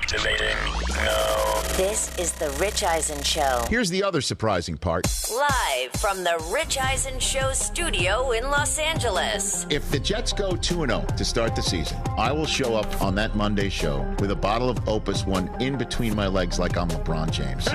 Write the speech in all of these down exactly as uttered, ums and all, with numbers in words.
Activating now. This is the Rich Eisen Show. Here's the other surprising part. Live from the Rich Eisen Show studio in Los Angeles. If the Jets go two and oh to start the season, I will show up on that Monday show with a bottle of Opus One in between my legs like I'm LeBron James.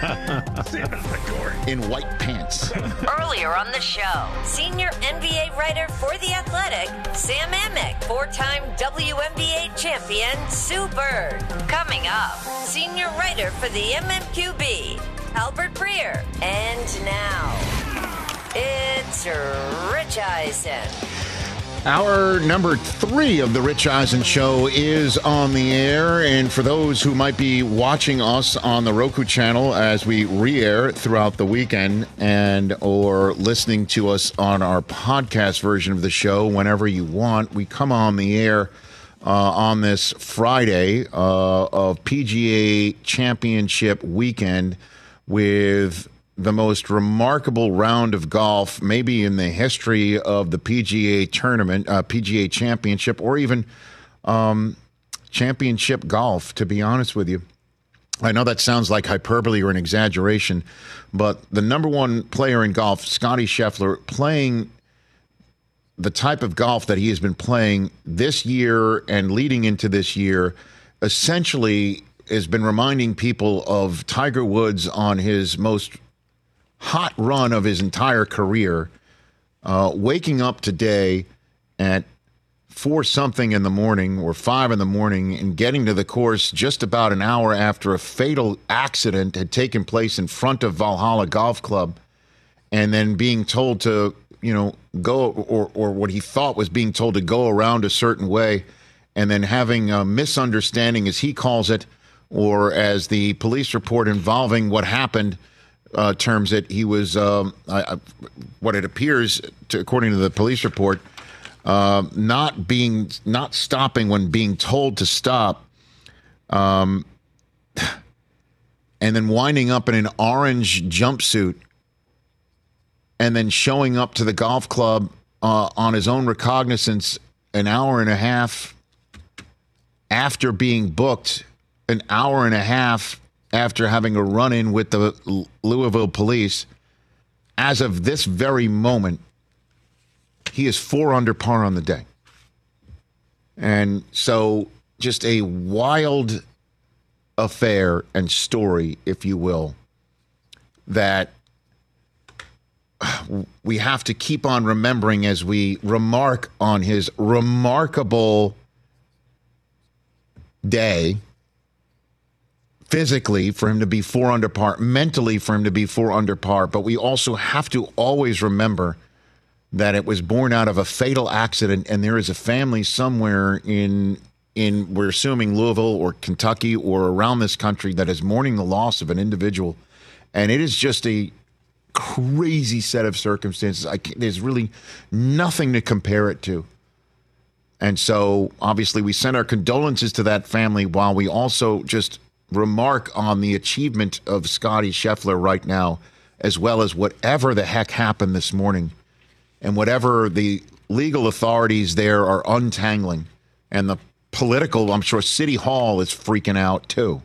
In white pants. Earlier on the show, senior N B A writer for The Athletic, Sam Amick, four-time W N B A champion, Sue Bird. Coming up, senior writer for the M M Q B, Albert Breer. And now, it's Rich Eisen. Our number three of the Rich Eisen Show is on the air. And for those who might be watching us on the Roku channel as we re-air throughout the weekend and or listening to us on our podcast version of the show whenever you want, we come on the air uh, on this Friday uh, of P G A Championship weekend with the most remarkable round of golf, maybe in the history of the P G A tournament, uh, P G A Championship, or even um, championship golf, to be honest with you. I know that sounds like hyperbole or an exaggeration, but the number one player in golf, Scottie Scheffler, playing the type of golf that he has been playing this year and leading into this year, essentially has been reminding people of Tiger Woods on his most hot run of his entire career, uh, waking up today at four something in the morning or five in the morning and getting to the course just about an hour after a fatal accident had taken place in front of Valhalla Golf Club, and then being told to, you know, go, or, or what he thought was being told to go around a certain way, and then having a misunderstanding, as he calls it, or as the police report involving what happened Uh, terms it, he was, um, uh, what it appears, to, according to the police report, uh, not being, not stopping when being told to stop, um, and then winding up in an orange jumpsuit, and then showing up to the golf club uh, on his own recognizance an hour and a half after being booked, an hour and a half after having a run-in with the Louisville police. As of this very moment, he is four under par on the day. And so just a wild affair and story, if you will, that we have to keep on remembering as we remark on his remarkable day. Physically, for him to be four under par, mentally for him to be four under par. But we also have to always remember that it was born out of a fatal accident, and there is a family somewhere in, in we're assuming Louisville or Kentucky or around this country that is mourning the loss of an individual. And it is just a crazy set of circumstances. I can't, there's really nothing to compare it to. And so, obviously, we send our condolences to that family while we also just remark on the achievement of Scottie Scheffler right now, as well as whatever the heck happened this morning and whatever the legal authorities there are untangling. And the political, I'm sure City Hall is freaking out too.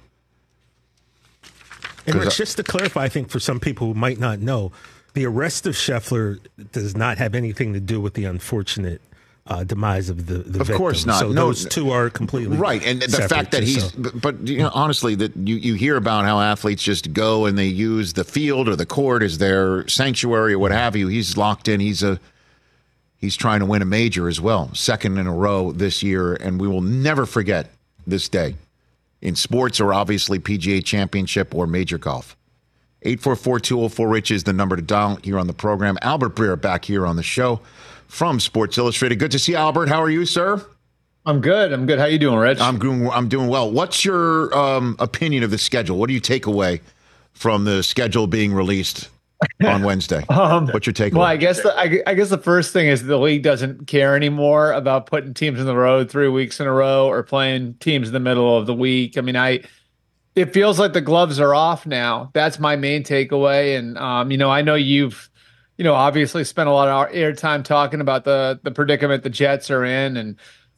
And Rich, just to clarify, I think for some people who might not know, the arrest of Scheffler does not have anything to do with the unfortunate Uh, demise of the, the of victim. course not. So no, those two are completely right. And the separate, fact that he's, so. but, but you know, honestly, that you, you hear about how athletes just go and they use the field or the court as their sanctuary or what have you. He's locked in. He's a he's trying to win a major as well, second in a row this year, and we will never forget this day in sports or obviously P G A Championship or major golf. eight four four, two oh four, RICH is the number to dial here on the program. Albert Breer back here on the show from Sports Illustrated. Good to see you, Albert. How are you, sir? I'm good. I'm good. How you doing, Rich? I'm doing. I'm doing well. What's your um, opinion of the schedule? What do you take away from the schedule being released on Wednesday? um, What's your takeaway? Well, I guess the I, I guess the first thing is the league doesn't care anymore about putting teams in the road three weeks in a row or playing teams in the middle of the week. I mean, I it feels like the gloves are off now. That's my main takeaway. And um, you know, I know you've. You know, obviously spent a lot of airtime talking about the the predicament the Jets are in, and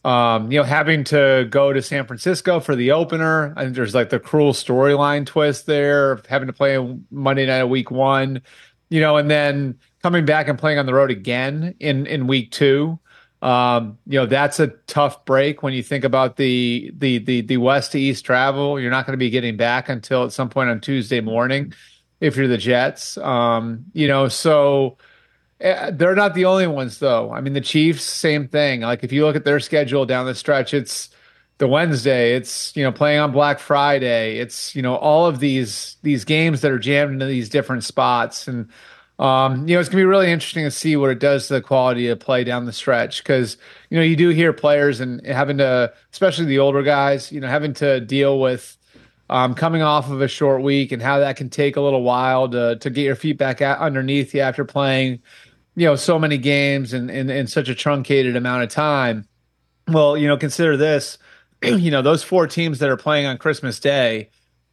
Um, you know, having to go to San Francisco for the opener. I think there's like the cruel storyline twist there of having to play Monday night of week one, you know, and then coming back and playing on the road again in, in week two. Um, you know, that's a tough break when you think about the, the, the, the west to east travel. You're not going to be getting back until at some point on Tuesday morning if you're the Jets. Um, you know, so they're not the only ones, though. I mean, the Chiefs, same thing. Like, if you look at their schedule down the stretch, it's the Wednesday, it's, you know, playing on Black Friday. It's, you know, all of these these games that are jammed into these different spots. And, um, you know, it's going to be really interesting to see what it does to the quality of play down the stretch. Because, you know, you do hear players and having to, especially the older guys, you know, having to deal with Um, coming off of a short week and how that can take a little while to to get your feet back out underneath you after playing, you know, so many games and in, in, in such a truncated amount of time. Well, you know, consider this, you know, those four teams that are playing on Christmas Day,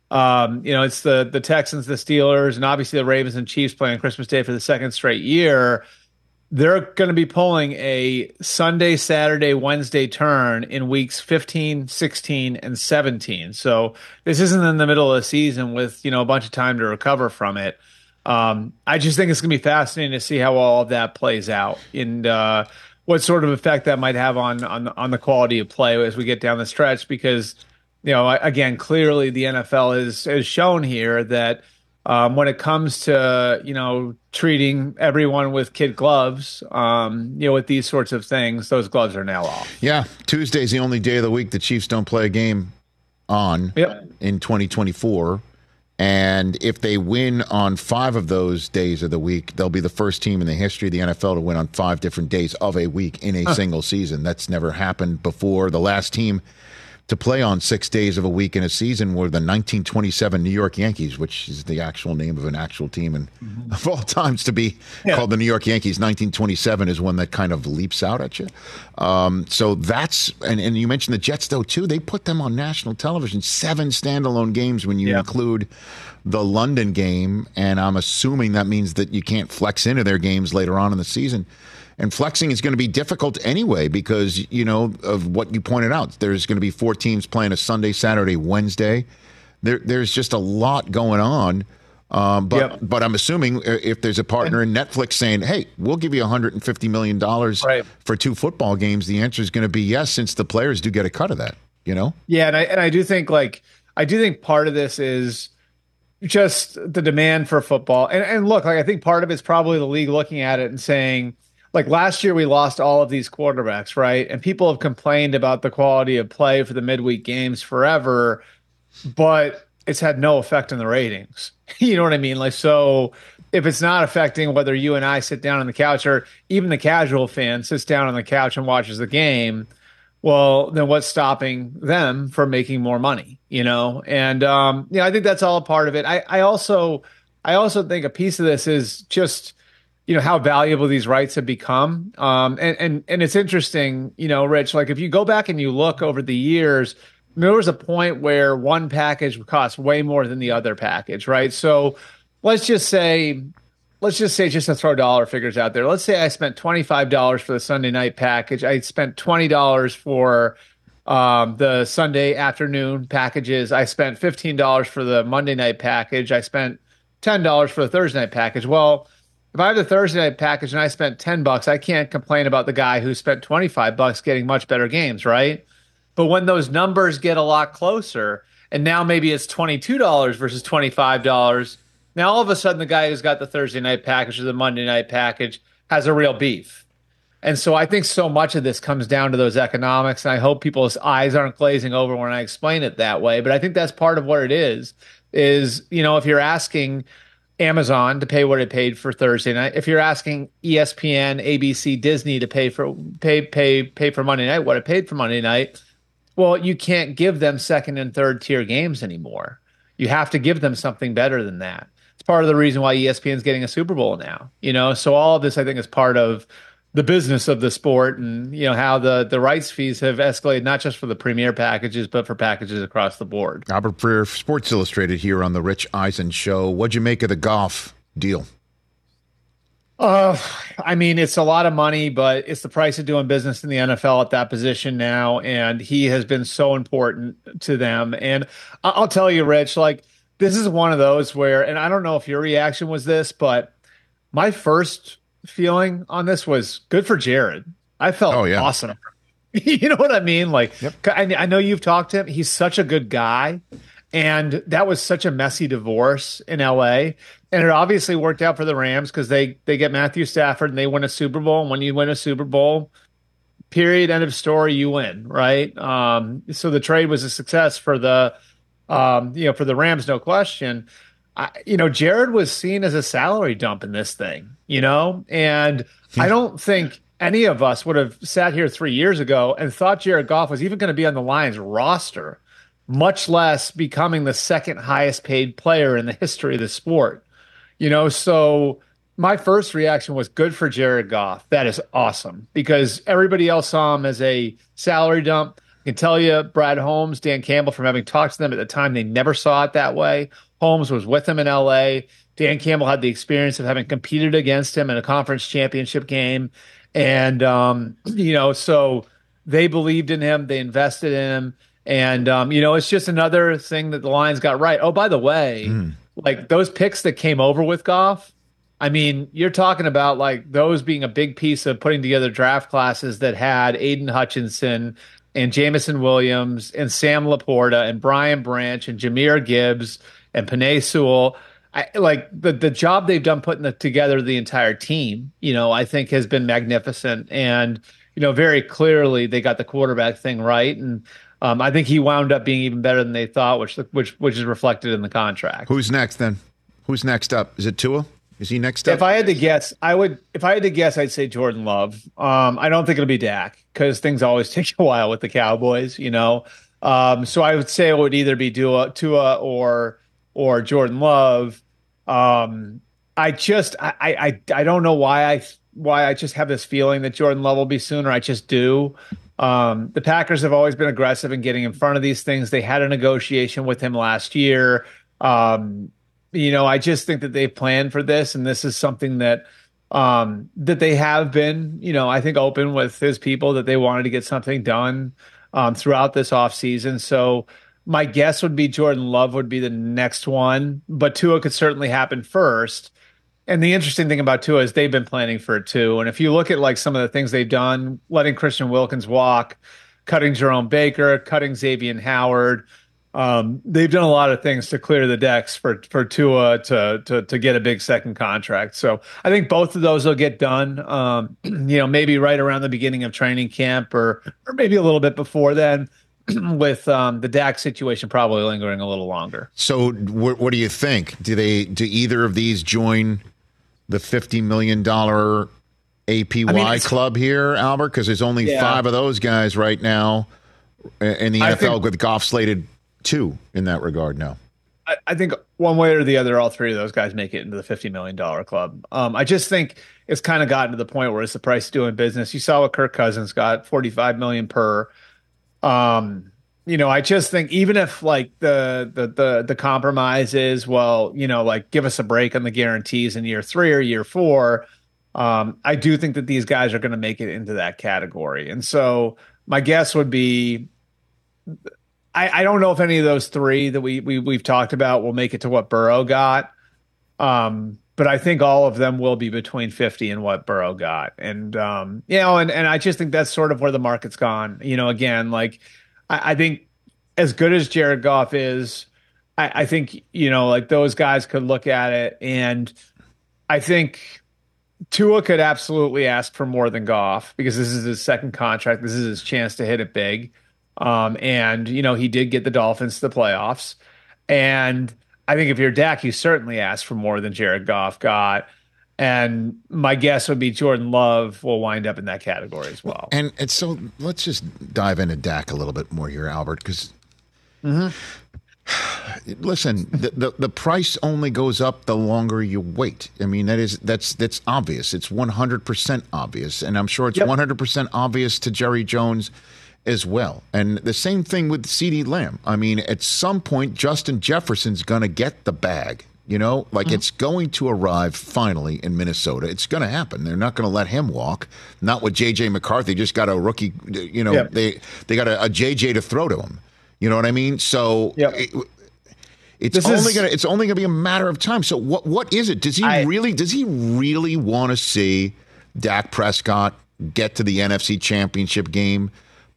um, you know, it's the the Texans, the Steelers, and obviously the Ravens and Chiefs playing on Christmas Day for the second straight year. They're going to be pulling a Sunday, Saturday, Wednesday turn in weeks fifteen, sixteen, and seventeen. So this isn't in the middle of the season with, you know, a bunch of time to recover from it. Um, I just think it's going to be fascinating to see how all of that plays out and uh, what sort of effect that might have on, on, on the quality of play as we get down the stretch. Because, you know, again, clearly the N F L has, has shown here that Um, when it comes to, you know, treating everyone with kid gloves, um, you know, with these sorts of things, those gloves are now off. Yeah, Tuesday's the only day of the week the Chiefs don't play a game on yep. in twenty twenty-four. And if they win on five of those days of the week, they'll be the first team in the history of the N F L to win on five different days of a week in a huh. single season. That's never happened before. The last team to play on six days of a week in a season were the nineteen twenty-seven New York Yankees, which is the actual name of an actual team. And mm-hmm. of all times to be yeah. called the New York Yankees, nineteen twenty-seven is one that kind of leaps out at you. Um, so that's, and, and you mentioned the Jets, though, too. They put them on national television, seven standalone games when you yeah. include the London game. And I'm assuming that means that you can't flex into their games later on in the season. And flexing is going to be difficult anyway because, you know, of what you pointed out. There's going to be four teams playing a Sunday, Saturday, Wednesday. There, there's just a lot going on. Um, but yep. but I'm assuming if there's a partner in Netflix saying, hey, we'll give you one hundred fifty million dollars right. for two football games, the answer is going to be yes, since the players do get a cut of that, you know? Yeah, and I, and I do think, like, I do think part of this is just the demand for football. And, and look, like, I think part of it's probably the league looking at it and saying, like, last year we lost all of these quarterbacks, right? And people have complained about the quality of play for the midweek games forever, but it's had no effect on the ratings. You know what I mean? Like, so if it's not affecting whether you and I sit down on the couch or even the casual fan sits down on the couch and watches the game, well, then what's stopping them from making more money, you know? And, um, you know, I think that's all a part of it. I, I also, I also think a piece of this is just, you know, how valuable these rights have become. Um, and, and, and it's interesting, you know, Rich, like if you go back and you look over the years, there was a point where one package would cost way more than the other package, right? So let's just say, let's just say, just to throw dollar figures out there, let's say I spent twenty-five dollars for the Sunday night package. I spent twenty dollars for um, the Sunday afternoon packages. I spent fifteen dollars for the Monday night package. I spent ten dollars for the Thursday night package. Well, if I have the Thursday night package and I spent ten bucks, I can't complain about the guy who spent twenty-five bucks getting much better games, right? But when those numbers get a lot closer, and now maybe it's twenty-two dollars versus twenty-five dollars, now all of a sudden the guy who's got the Thursday night package or the Monday night package has a real beef. And so I think so much of this comes down to those economics, and I hope people's eyes aren't glazing over when I explain it that way. But I think that's part of what it is, is, you know, if you're asking Amazon to pay what it paid for Thursday night, if you're asking E S P N, A B C, Disney to pay for pay pay pay for Monday night what it paid for Monday night, well, you can't give them second and third tier games anymore. You have to give them something better than that. It's part of the reason why E S P N is getting a Super Bowl now. You know, so all of this I think is part of the business of the sport, and you know how the the rights fees have escalated not just for the premier packages but for packages across the board. Albert Breer, Sports Illustrated here on the Rich Eisen Show. What'd you make of the Goff deal? Uh, I mean, it's a lot of money, but it's the price of doing business in the N F L at that position now. And he has been so important to them. And I'll tell you, Rich, like this is one of those where, and I don't know if your reaction was this, but my first feeling on this was good for Jared. I felt oh, yeah. awesome. You know what I mean? Like, yep. I, I know you've talked to him. He's such a good guy. And that was such a messy divorce in L A. And it obviously worked out for the Rams because they they get Matthew Stafford and they win a Super Bowl. And when you win a Super Bowl, period, end of story, you win, right? Um, so the trade was a success for the um, you know for the Rams, no question. I, you know, Jared was seen as a salary dump in this thing, you know, and I don't think any of us would have sat here three years ago and thought Jared Goff was even going to be on the Lions roster, much less becoming the second highest paid player in the history of the sport. You know, so my first reaction was good for Jared Goff. That is awesome because everybody else saw him as a salary dump. I can tell you, Brad Holmes, Dan Campbell, from having talked to them at the time, they never saw it that way. Holmes was with him in L A. Dan Campbell had the experience of having competed against him in a conference championship game. And, um, you know, so they believed in him. They invested in him. And, um, you know, it's just another thing that the Lions got right. Oh, by the way, mm. like those picks that came over with Goff, I mean, you're talking about like those being a big piece of putting together draft classes that had Aiden Hutchinson and Jamison Williams and Sam Laporta and Brian Branch and Jahmyr Gibbs and Penei Sewell. I, like the, the job they've done putting the, together the entire team, you know, I think has been magnificent. And, you know, very clearly they got the quarterback thing right. And, Um, I think he wound up being even better than they thought, which which which is reflected in the contract. Who's next then? Who's next up? Is it Tua? Is he next up? If I had to guess, I would. If I had to guess, I'd say Jordan Love. Um, I don't think it'll be Dak because things always take a while with the Cowboys, you know. Um, so I would say it would either be Tua, Tua or or Jordan Love. Um, I just I, I I don't know why I why I just have this feeling that Jordan Love will be sooner. I just do. Um, the Packers have always been aggressive in getting in front of these things. They had a negotiation with him last year. Um, you know, I just think that they planned for this, and this is something that um, that they have been, you know, I think open with his people that they wanted to get something done um, throughout this offseason. So my guess would be Jordan Love would be the next one, but Tua could certainly happen first. And the interesting thing about Tua is they've been planning for it too. And if you look at like some of the things they've done, letting Christian Wilkins walk, cutting Jerome Baker, cutting Xavier Howard, um, they've done a lot of things to clear the decks for for Tua to to to get a big second contract. So I think both of those will get done. Um, you know, maybe right around the beginning of training camp, or or maybe a little bit before then. With um, the Dak situation probably lingering a little longer. So, what, what do you think? Do they do either of these join the fifty million dollar A P Y I mean, club here, Albert? Because there's only yeah. five of those guys right now in the I N F L, think, with Goff slated two in that regard now. I, I think one way or the other, all three of those guys make it into the fifty million dollar club. Um, I just think it's kind of gotten to the point where it's the price of doing business. You saw what Kirk Cousins got, forty-five million dollars per. Um, you know, I just think even if like the, the, the, the compromise is, well, you know, like give us a break on the guarantees in year three or year four. Um, I do think that these guys are going to make it into that category. And so my guess would be, I, I don't know if any of those three that we, we we've talked about will make it to what Burrow got. Um, But I think all of them will be between fifty and what Burrow got. And, um, you know, and, and I just think that's sort of where the market's gone. You know, again, like I, I think as good as Jared Goff is, I, I think, you know, like those guys could look at it. And I think Tua could absolutely ask for more than Goff because this is his second contract. This is his chance to hit it big. Um, and, you know, he did get the Dolphins to the playoffs. And I think if you're Dak, you certainly ask for more than Jared Goff got. And my guess would be Jordan Love will wind up in that category as well. And, and so let's just dive into Dak a little bit more here, Albert, because mm-hmm. listen, the, the the price only goes up the longer you wait. I mean, that is that's that's obvious. It's one hundred percent obvious. And I'm sure it's yep. one hundred percent obvious to Jerry Jones as well. And the same thing with CeeDee Lamb. I mean, at some point, Justin Jefferson's going to get the bag. You know, like mm-hmm. it's going to arrive finally in Minnesota. It's going to happen. They're not going to let him walk. Not with J J McCarthy. Just got a rookie. You know, yep. they they got a, a J J to throw to him. You know what I mean? So yep. it, it's this only is, gonna it's only gonna be a matter of time. So what what is it? Does he I, really does he really want to see Dak Prescott get to the N F C Championship game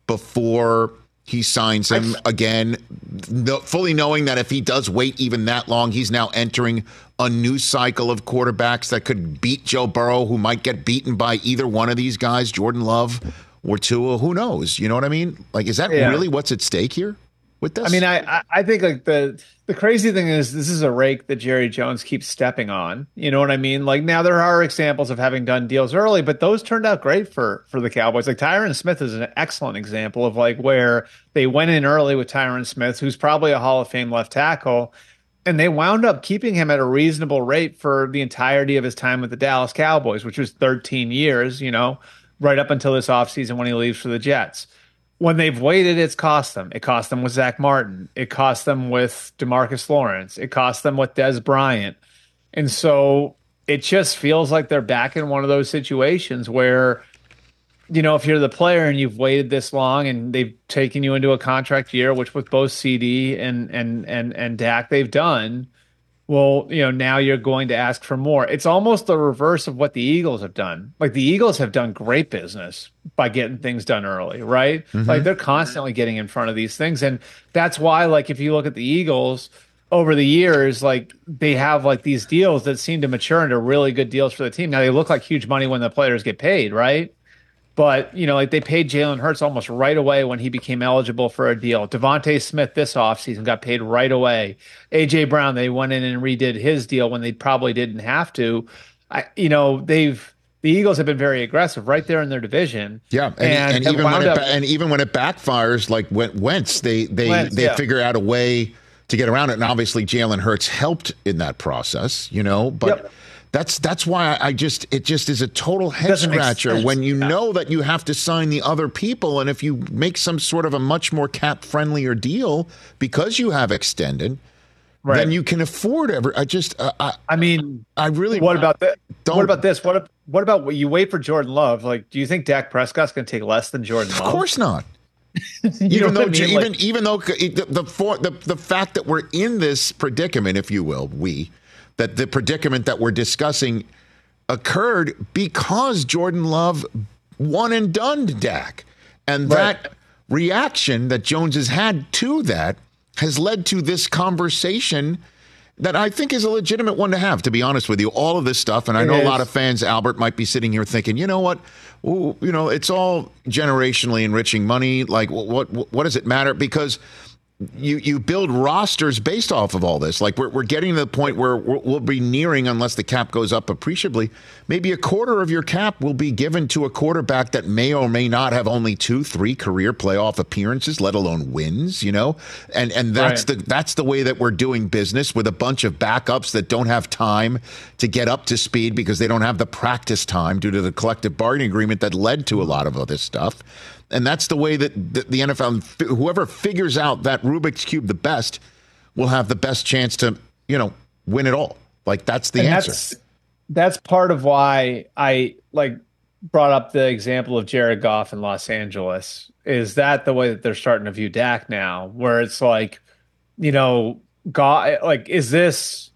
before he signs him I, again, no, fully knowing that if he does wait even that long, he's now entering a new cycle of quarterbacks that could beat Joe Burrow, who might get beaten by either one of these guys, Jordan Love or Tua. Who knows? You know what I mean? Like, is that yeah. really what's at stake here with this? I mean, I I think like the the crazy thing is this is a rake that Jerry Jones keeps stepping on. You know what I mean? Like, now there are examples of having done deals early, but those turned out great for for the Cowboys. Like Tyron Smith is an excellent example of like where they went in early with Tyron Smith, who's probably a Hall of Fame left tackle, and they wound up keeping him at a reasonable rate for the entirety of his time with the Dallas Cowboys, which was thirteen years, you know, right up until this offseason when he leaves for the Jets. When they've waited, it's cost them. It cost them with Zach Martin. It cost them with DeMarcus Lawrence. It cost them with Des Bryant. And so it just feels like they're back in one of those situations where, you know, if you're the player and you've waited this long and they've taken you into a contract year, which with both C D and and and and Dak they've done, well, you know, now you're going to ask for more. It's almost the reverse of what the Eagles have done. Like the Eagles have done great business by getting things done early, right? Mm-hmm. Like they're constantly getting in front of these things. And that's why, like, if you look at the Eagles over the years, like they have like these deals that seem to mature into really good deals for the team. Now they look like huge money when the players get paid, right? But, you know, like they paid Jalen Hurts almost right away when he became eligible for a deal. Devontae Smith this offseason got paid right away. A J Brown, they went in and redid his deal when they probably didn't have to. I, you know, they've the Eagles have been very aggressive right there in their division. Yeah, and, and, and even when it, up, and even when it backfires, like Wentz, they they Wentz, they yeah. figure out a way to get around it. And obviously, Jalen Hurts helped in that process, you know, but. Yep. That's that's why I just it just is a total head scratcher when you yeah. know that you have to sign the other people, and if you make some sort of a much more cap friendlier deal because you have extended, right. then you can afford ever. I just uh, I I mean I really what about that? What about this? What what about what you wait for Jordan Love? Like, do you think Dak Prescott's going to take less than Jordan Love? Of course not. even though I mean? even like, even though the the, for, the the fact that we're in this predicament, if you will, we. that the predicament that we're discussing occurred because Jordan Love one and done Dak. And right. that reaction that Jones has had to that has led to this conversation that I think is a legitimate one to have, to be honest with you. All of this stuff, and I know a lot of fans, Albert, might be sitting here thinking, you know what, Ooh, you know, it's all generationally enriching money. Like, what, what, what does it matter? Because You you build rosters based off of all this. Like we're we're getting to the point where we'll be nearing, unless the cap goes up appreciably, maybe a quarter of your cap will be given to a quarterback that may or may not have only two, three career playoff appearances, let alone wins. You know, and and that's right. the that's the way that we're doing business with a bunch of backups that don't have time to get up to speed because they don't have the practice time due to the collective bargaining agreement that led to a lot of other stuff. And that's the way that the N F L, whoever figures out that Rubik's Cube the best, will have the best chance to, you know, win it all. Like, that's the and answer. That's, that's part of why I, like, brought up the example of Jared Goff in Los Angeles. Is that the way that they're starting to view Dak now, where it's like, you know, Goff, like, is this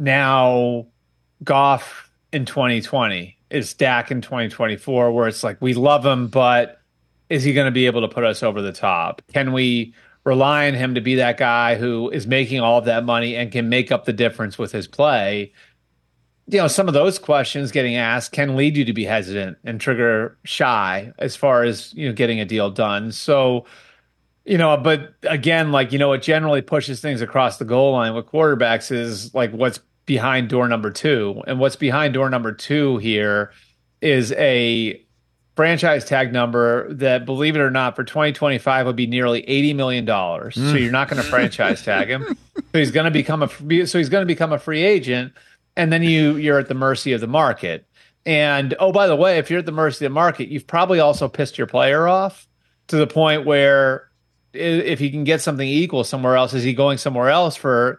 now Goff in twenty twenty? Is Dak in twenty twenty-four, where it's like, we love him, but is he going to be able to put us over the top? Can we rely on him to be that guy who is making all of that money and can make up the difference with his play? You know, some of those questions getting asked can lead you to be hesitant and trigger shy as far as, you know, getting a deal done. So, you know, but again, like, you know, what generally pushes things across the goal line with quarterbacks is like what's behind door number two. And what's behind door number two here is a franchise tag number that, believe it or not, for twenty twenty-five would be nearly eighty million dollars. Mm. So you're not going to franchise tag him. So he's going to become a so he's going to become a free agent, and then you you're at the mercy of the market. And oh, by the way, if you're at the mercy of the market, you've probably also pissed your player off to the point where if he can get something equal somewhere else, is he going somewhere else for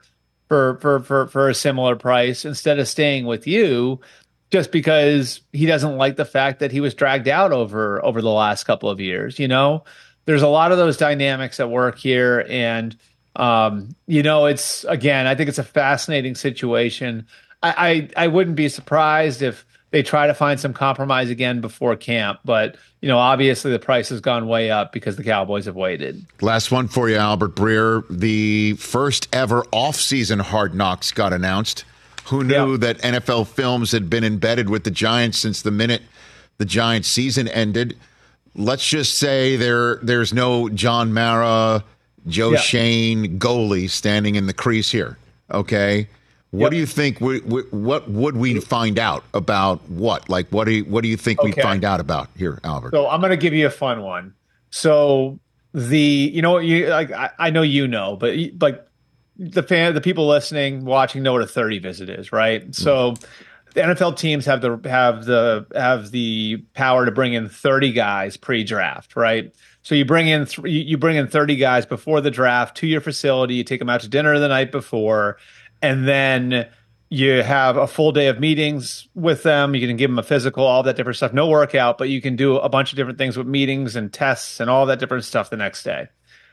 for for for for a similar price instead of staying with you, just because he doesn't like the fact that he was dragged out over over the last couple of years. You know, there's a lot of those dynamics at work here, and um, you know, it's again, I think it's a fascinating situation. I, I I wouldn't be surprised if they try to find some compromise again before camp, but you know, obviously the price has gone way up because the Cowboys have waited. Last one for you, Albert Breer. The first ever off-season Hard Knocks got announced. Who knew yep. that N F L Films had been embedded with the Giants since the minute the Giants season ended? Let's just say there there's no John Mara, Joe yep. Schoen goalie standing in the crease here. Okay. What yep. do you think? We, we, what would we find out about what? Like, what do you, what do you think okay. we find out about here, Albert? So I'm going to give you a fun one. So the, you know, you like, I, I know you know, but like the fan, the people listening, watching know what a thirty visit is, right? Mm. So the N F L teams have the have the have the power to bring in thirty guys pre-draft, right? So you bring in th- you bring in thirty guys before the draft to your facility. You take them out to dinner the night before. And then you have a full day of meetings with them. You can give them a physical, all that different stuff. No workout, but you can do a bunch of different things with meetings and tests and all that different stuff the next day.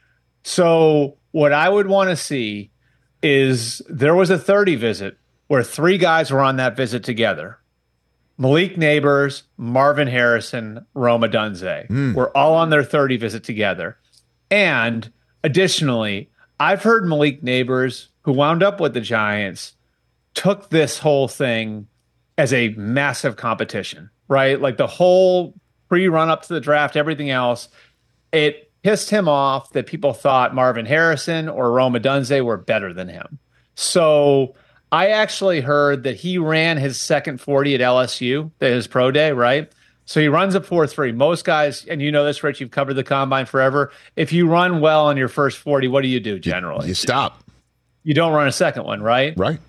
So what I would want to see is there was a thirty visit where three guys were on that visit together. Malik Neighbors, Marvin Harrison, Rome Odunze mm. were all on their thirty visit together. And additionally, I've heard Malik Neighbors, who wound up with the Giants, took this whole thing as a massive competition, right? Like the whole pre-run up to the draft, everything else, it pissed him off that people thought Marvin Harrison or Rome Odunze were better than him. So I actually heard that he ran his second forty at L S U, his pro day, right? So he runs a four three. Most guys, and you know this, Rich, you've covered the combine forever. If you run well on your first forty, what do you do generally? You, you stop. You don't run a second one, right? Right.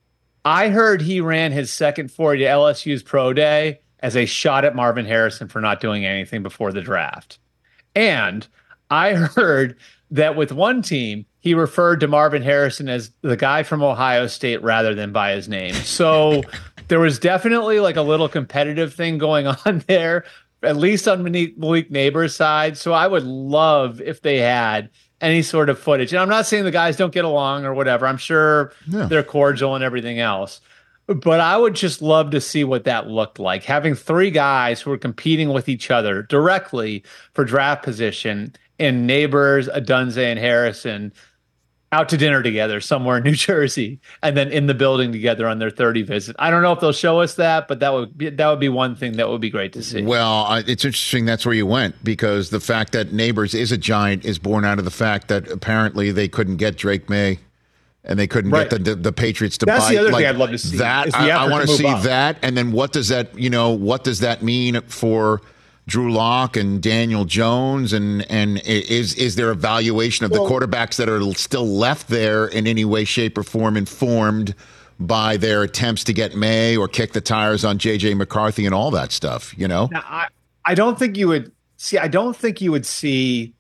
I heard he ran his second forty to L S U's pro day as a shot at Marvin Harrison for not doing anything before the draft. And I heard that with one team, he referred to Marvin Harrison as the guy from Ohio State rather than by his name. So there was definitely like a little competitive thing going on there, at least on Malik Neighbors' side. So I would love if they had any sort of footage. And I'm not saying the guys don't get along or whatever. I'm sure yeah. they're cordial and everything else. But I would just love to see what that looked like. Having three guys who are competing with each other directly for draft position in Neighbors, Odunze, and Harrison out to dinner together somewhere in New Jersey, and then in the building together on their thirty visit. I don't know if they'll show us that, but that would be, that would be one thing that would be great to see. Well, uh, it's interesting that's where you went, because the fact that Neighbors is a Giant is born out of the fact that apparently they couldn't get Drake May, and they couldn't right. get the, the the Patriots to that's bite. the other like, thing I'd love to see. That I, I want to see up. that, and then what does that you know what does that mean for Drew Lock and Daniel Jones, and and is is there a valuation of well, the quarterbacks that are still left there in any way, shape, or form informed by their attempts to get May or kick the tires on J J McCarthy and all that stuff? You know, now, I I don't think you would see. I don't think you would see.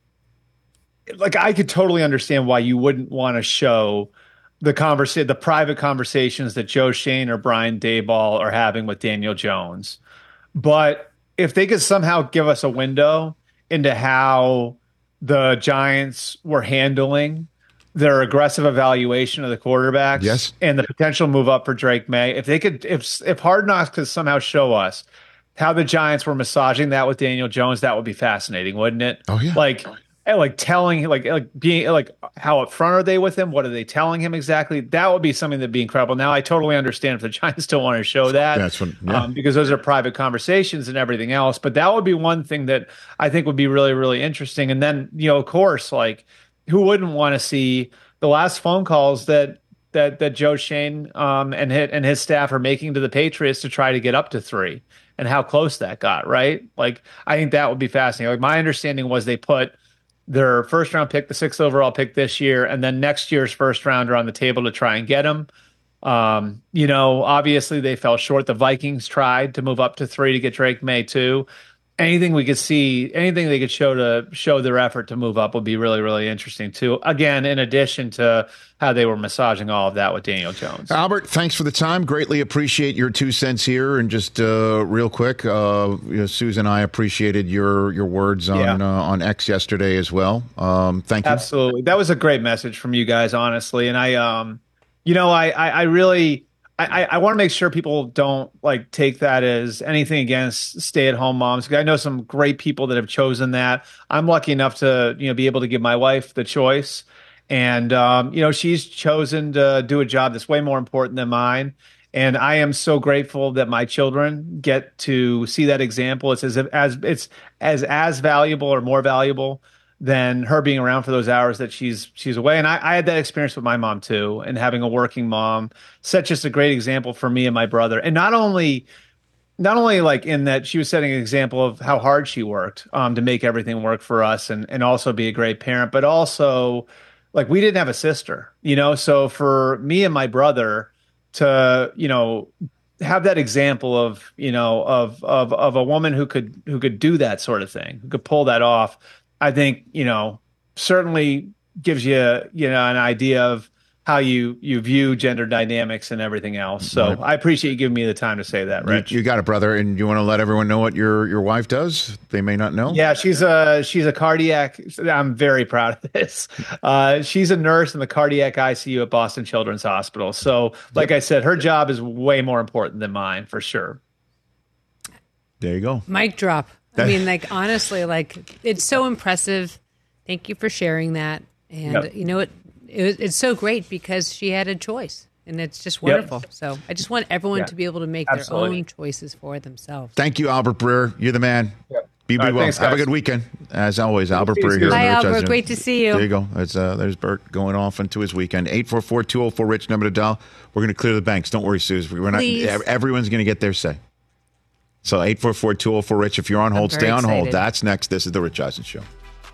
Like, I could totally understand why you wouldn't want to show the conversa- the private conversations that Joe Schoen or Brian Daboll are having with Daniel Jones, but if they could somehow give us a window into how the Giants were handling their aggressive evaluation of the quarterbacks yes. and the potential move up for Drake May, if they could, if if Hard Knocks could somehow show us how the Giants were massaging that with Daniel Jones, that would be fascinating, wouldn't it? Oh yeah, like. Like telling, like, like being, like, how upfront are they with him? What are they telling him exactly? That would be something that'd be incredible. Now, I totally understand if the Giants don't want to show that, That's what, yeah. um, because those are private conversations and everything else. But that would be one thing that I think would be really, really interesting. And then, you know, of course, like, who wouldn't want to see the last phone calls that that that Joe Schoen um, and his, and his staff are making to the Patriots to try to get up to three, and how close that got, right? Like, I think that would be fascinating. Like, my understanding was they put their first round pick, the sixth overall pick this year, and then next year's first rounder on the table to try and get him. Um, you know, obviously they fell short. The Vikings tried to move up to three to get Drake May too. anything we could see, anything they could show to show their effort to move up would be really, really interesting too. Again, in addition to how they were massaging all of that with Daniel Jones. Albert, thanks for the time. Greatly appreciate your two cents here. And just uh, real quick, uh, you know, Susan and I appreciated your your words on Yeah. uh, on X yesterday as well. Um, thank you. Absolutely. That was a great message from you guys, honestly. And I, um, you know, I, I, I really, I, I want to make sure people don't like take that as anything against stay-at-home moms. I know some great people that have chosen that. I'm lucky enough to, you know, be able to give my wife the choice. And, um, you know, she's chosen to do a job that's way more important than mine. And I am so grateful that my children get to see that example. It's as if as it's as as valuable or more valuable than her being around for those hours that she's she's away. And I, I had that experience with my mom too, and having a working mom set just a great example for me and my brother. And not only not only like in that she was setting an example of how hard she worked um, to make everything work for us, and and also be a great parent, but also like we didn't have a sister, you know. So for me and my brother to, you know, have that example of, you know, of of of a woman who could who could do that sort of thing, who could pull that off, I think, you know, certainly gives you, you know, an idea of how you you view gender dynamics and everything else. So Right. I appreciate you giving me the time to say that, Rich. You, you got it, brother. And you want to let everyone know what your, your wife does? They may not know. Yeah, she's a she's a cardiac. I'm very proud of this. Uh, she's a nurse in the cardiac I C U at Boston Children's Hospital. So, like I said, her job is way more important than mine, for sure. There you go. Mic drop. I mean, like, honestly, like, it's so impressive. Thank you for sharing that. And, Yep. you know, it, it it's so great because she had a choice. And it's just wonderful. So I just want everyone Yeah. to be able to make Absolutely. their own choices for themselves. Thank you, Albert Breer. You're the man. Yep. Be, be All right, well. thanks, Have a guys. good weekend. As always, Albert See you Breer here. soon. on Bye, the Rich Albert. Eisen. Great to see you. There you go. It's, uh, there's Bert going off into his weekend. eight four four, two oh four, RICH, number to dial. We're going to clear the banks. Don't worry, Suze. We're not. Please. Everyone's going to get their say. So eight four four, two oh four, RICH. If you're on hold, very stay on hold. excited. That's next. This is the Rich Eisen Show.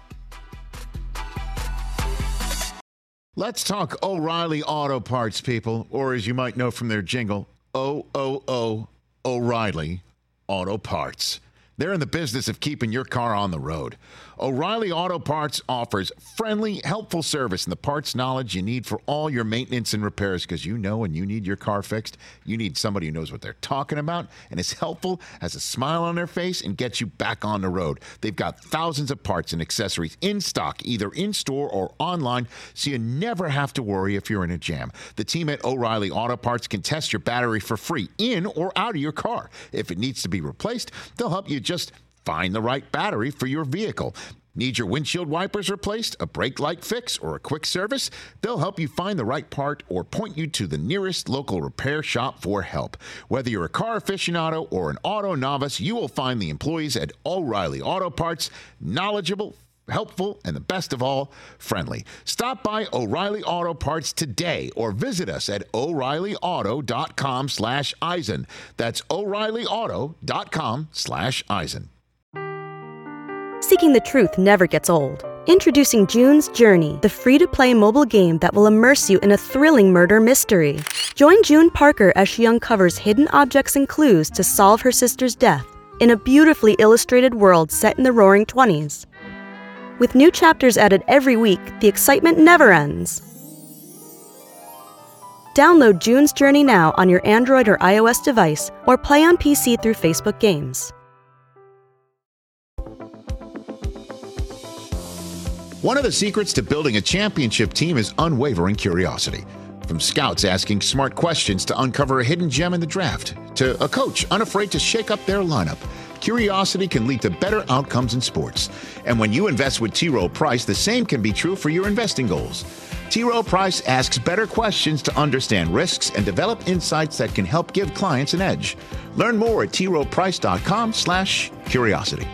Let's talk O'Reilly Auto Parts, people, or as you might know from their jingle, O O O O'Reilly Auto Parts. They're in the business of keeping your car on the road. O'Reilly Auto Parts offers friendly, helpful service and the parts knowledge you need for all your maintenance and repairs, because you know when you need your car fixed, you need somebody who knows what they're talking about and is helpful, has a smile on their face, and gets you back on the road. They've got thousands of parts and accessories in stock, either in-store or online, so you never have to worry if you're in a jam. The team at O'Reilly Auto Parts can test your battery for free in or out of your car. If it needs to be replaced, they'll help you just find the right battery for your vehicle. Need your windshield wipers replaced, a brake light fix, or a quick service? They'll help you find the right part or point you to the nearest local repair shop for help. Whether you're a car aficionado or an auto novice, you will find the employees at O'Reilly Auto Parts knowledgeable, helpful, and the best of all, friendly. Stop by O'Reilly Auto Parts today or visit us at O'Reilly Auto dot com slash Eisen. That's O'Reilly Auto dot com slash Eisen. Seeking the truth never gets old. Introducing June's Journey, the free-to-play mobile game that will immerse you in a thrilling murder mystery. Join June Parker as she uncovers hidden objects and clues to solve her sister's death in a beautifully illustrated world set in the Roaring Twenties. With new chapters added every week, the excitement never ends. Download June's Journey now on your Android or iOS device, or play on P C through Facebook Games. One of the secrets to building a championship team is unwavering curiosity. From scouts asking smart questions to uncover a hidden gem in the draft, to a coach unafraid to shake up their lineup, curiosity can lead to better outcomes in sports. And when you invest with T. Rowe Price, the same can be true for your investing goals. T. Rowe Price asks better questions to understand risks and develop insights that can help give clients an edge. Learn more at T Rowe Price dot com slash curiosity.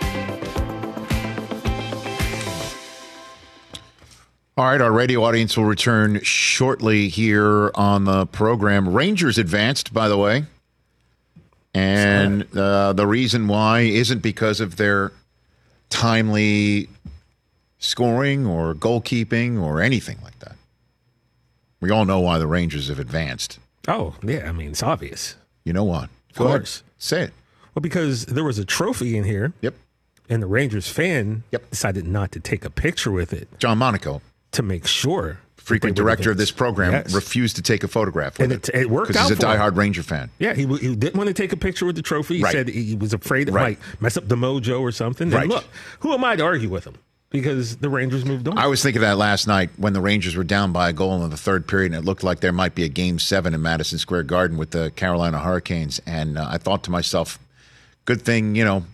All right, our radio audience will return shortly here on the program. Rangers advanced, by the way. And uh, the reason why isn't because of their timely scoring or goalkeeping or anything like that. We all know why the Rangers have advanced. Oh, yeah. I mean, it's obvious. You know what? Of course. Say it. Well, because there was a trophy in here. Yep. And the Rangers fan Yep. decided not to take a picture with it. John Monaco, to make sure. frequent director of this program, yes. refused to take a photograph with and it. It, it worked out because he's a for him. diehard Ranger fan. Yeah, he, he didn't want to take a picture with the trophy. He right. said he was afraid it right. might mess up the mojo or something. Right. And look, who am I to argue with him? Because the Rangers moved on. I was thinking that last night when the Rangers were down by a goal in the third period, and it looked like there might be a game seven in Madison Square Garden with the Carolina Hurricanes. And uh, I thought to myself, good thing, you know,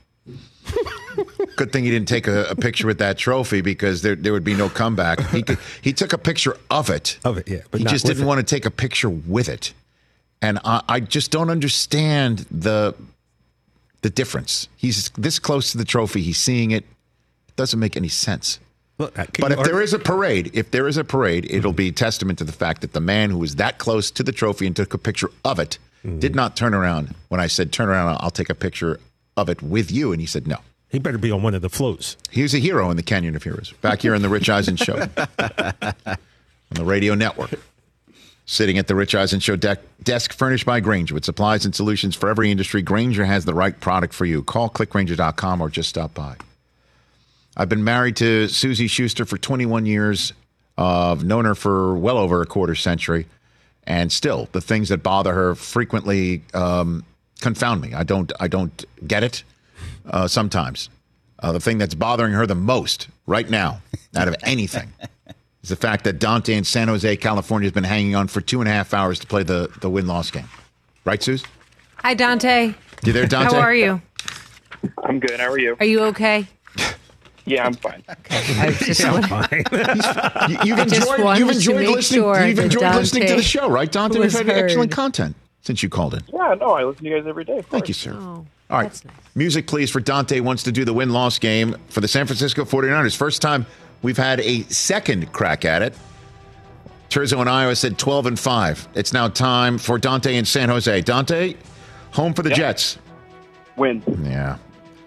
good thing he didn't take a, a picture with that trophy because there there would be no comeback. He could, he took a picture of it. Of it, yeah. But he not just with didn't it. want to take a picture with it. And I, I just don't understand the the difference. He's this close to the trophy. He's seeing it. It doesn't make any sense. Look, can But you if there argue- is a parade, if there is a parade, it'll be testament to the fact that the man who was that close to the trophy and took a picture of it did not turn around when I said, turn around, I'll take a picture of it with you. And he said, no. he better be on one of the floats. He was a hero in the Canyon of Heroes. Back here in the Rich Eisen Show on the radio network. Sitting at the Rich Eisen Show deck, desk furnished by Granger with supplies and solutions for every industry. Granger has the right product for you. Call click granger dot com or just stop by. I've been married to Susie Schuster for twenty-one years. Uh, I've known her for well over a quarter century. And still, the things that bother her frequently um, confound me. I don't, I don't get it uh, sometimes. Uh, the thing that's bothering her the most right now, out of anything, is the fact that Dante in San Jose, California, has been hanging on for two and a half hours to play the, the win-loss game. Right, Suze? Hi, Dante. You there, Dante? How are you? I'm good. How are you? Are you okay? Yeah, I'm fine. I just Yeah, want- fine. You, you've I just enjoyed, wanted you've to enjoyed make listening. sure you've that enjoyed listening to Dante the show, right, Dante? We've was had excellent heard. content since you called in. Yeah, no, I listen to you guys every day. of Thank course. you, sir. Oh, All right. that's nice. Music, please, for Dante wants to do the win-loss game for the San Francisco forty-niners. First time we've had a second crack at it. Terzo in Iowa said twelve and five. It's now time for Dante in San Jose. Dante, home for the Yep. Jets. Win. Yeah.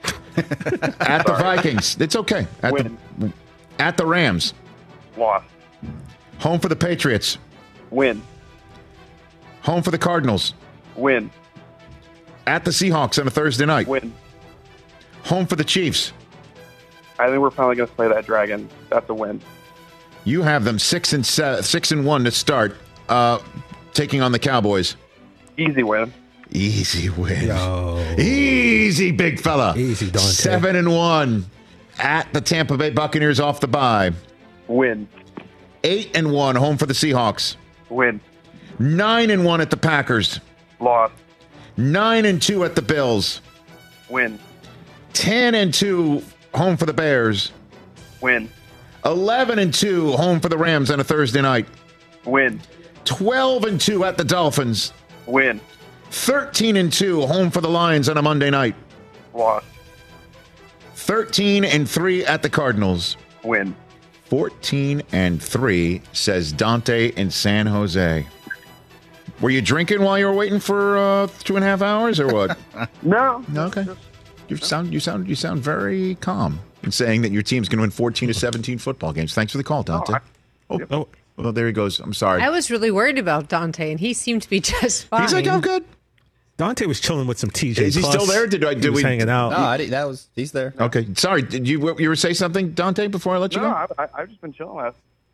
At the Vikings. It's okay. At Win. the at the Rams. Loss. Home for the Patriots. Win. Home for the Cardinals. Win. At the Seahawks on a Thursday night. Win. Home for the Chiefs. I think we're finally going to play that dragon. That's a win. You have them six and se- six and one to start, uh, taking on the Cowboys. Easy win. Easy win. Yo. Easy, big fella. Easy, Dante. Seven and one at the Tampa Bay Buccaneers off the bye. Win. Eight and one home for the Seahawks. Win. Nine and one at the Packers. Loss. Nine and two at the Bills. Win. Ten and two home for the Bears. Win. Eleven and two home for the Rams on a Thursday night. Win. Twelve and two at the Dolphins. Win. Thirteen and two home for the Lions on a Monday night. Loss. Thirteen and three at the Cardinals. Win. Fourteen and three, says Dante in San Jose. Were you drinking while you were waiting for uh, two and a half hours, or what? No. No, okay. You sound you sound you sound very calm in saying that your team's going to win fourteen to seventeen football games. Thanks for the call, Dante. I- Oh, oh, well, there he goes. I'm sorry. I was really worried about Dante, and he seemed to be just fine. He's like, I'm good. Dante was chilling with some T J. Is he Plus. still there? Did I- He did was we- hanging out? No, I didn't, that was he's there. Okay, sorry. Did you you were say something, Dante? Before I let you No, go. I, I, I've just been chilling last.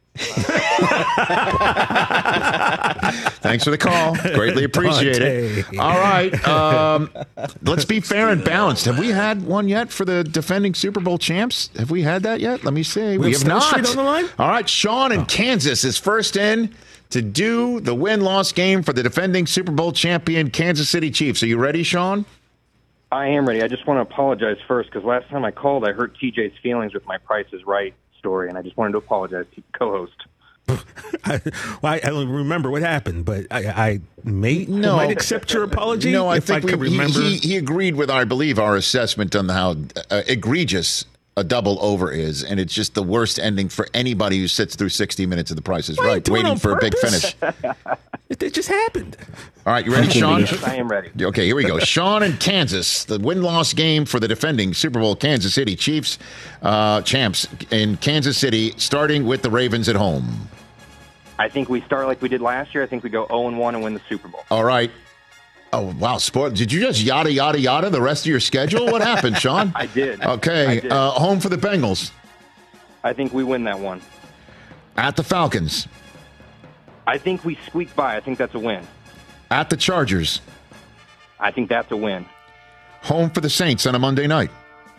Thanks for the call. Greatly appreciate it. Dante. All right. Um, let's be fair and balanced. Have we had one yet for the defending Super Bowl champs? Have we had that yet? Let me see. We, have have Snow not. Street on the line? All right. Sean in Kansas is first in to do the win-loss game for the defending Super Bowl champion Kansas City Chiefs. Are you ready, Sean? I am ready. I just want to apologize first because last time I called, I hurt T J's feelings with my Price is Right story, and I just wanted to apologize to the co-host. I, well, I, I don't remember what happened, but I, I may No. might accept your apology. No, I if think I could we, he- remember. He, he agreed with, I believe, our assessment on how uh, egregious a double over is, and it's just the worst ending for anybody who sits through sixty minutes of The Price is Why are you Right, doing it waiting on for a big purpose? finish. It, it just happened. All right, you ready, Sean? Yes, I am ready. Okay, here we go. Sean in Kansas, the win-loss game for the defending Super Bowl Kansas City Chiefs uh, champs in Kansas City, starting with the Ravens at home. I think we start like we did last year. I think we go oh and one and win the Super Bowl. All right. Oh, wow. Sport. Did you just yada, yada, yada the rest of your schedule? What happened, Sean? I did. Okay. I did. Uh, home for the Bengals. I think we win that one. At the Falcons. I think we squeak by. I think that's a win. At the Chargers. I think that's a win. Home for the Saints on a Monday night.